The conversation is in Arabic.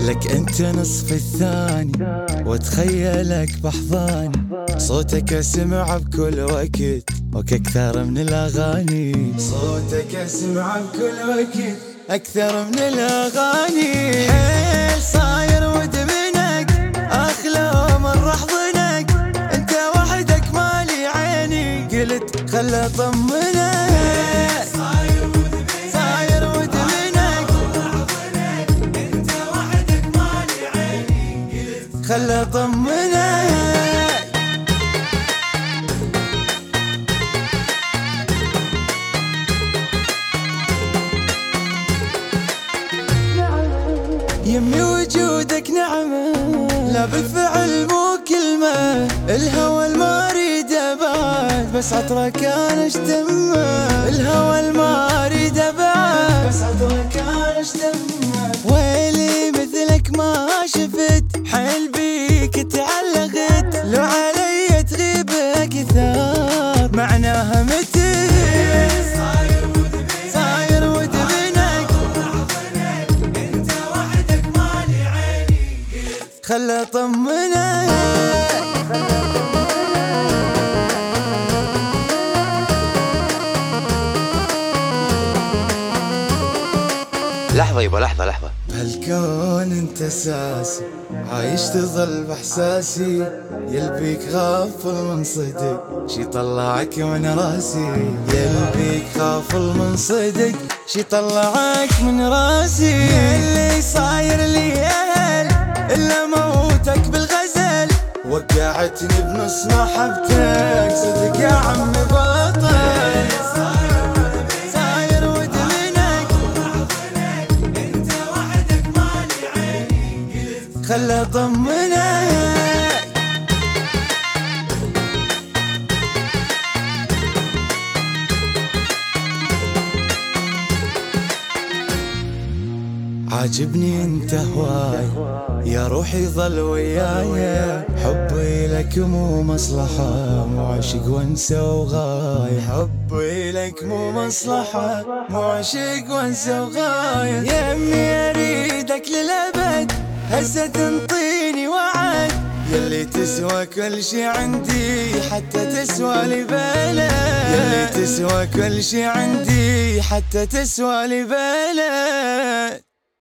لك انت نصف الثاني واتخيلك بحضاني، صوتك اسمع بكل وقت واكثر من الاغاني، صوتك اسمع بكل وقت اكثر من الاغاني. حيل صاير ودمنك اخلى من احضنك، انت وحدك مالي عيني قلت خلى اطمنك. خلى اطمنك. يمي وجودك نعمة لا بالفعل مو كلمة، الهوى ما اريده بعد بس عطرك انا اشتمه، الهوى ما اريده بعد بس عطرك انا اشتمه. ويلي مثلك ما شفت، حيل بيك تعلقت، لو علي تغيب اكثر معناها متى. صاير ودمنك انت وحدك مالي عيني خلى اطمنك. لحظة يبا لحظة. بهالكون انت اساسي، عايش تظل باحساسي، يلبيك غافل من صدق شي طلعك من راسي، يلبيك غافل من صدق شي طلعك من راسي. اللي صاير لي اهل الا موتك بالغزل، وقعتني بنص محبتك صدق يا عم بطل. خلى اطمنك. عاجبني انت هواي يا روحي ظل وياي، حبي لك مو مصلحة مو عشق وانسى وغاية، حبي لك مو مصلحة مو عشق وانسى وغاية. يمي اريدك للابد هسه تنطيني وعد، يلي تسوى كل شي عندي حتى تسوى لي بلد، يلي تسوى كل شي عندي حتى تسوى لي بلد.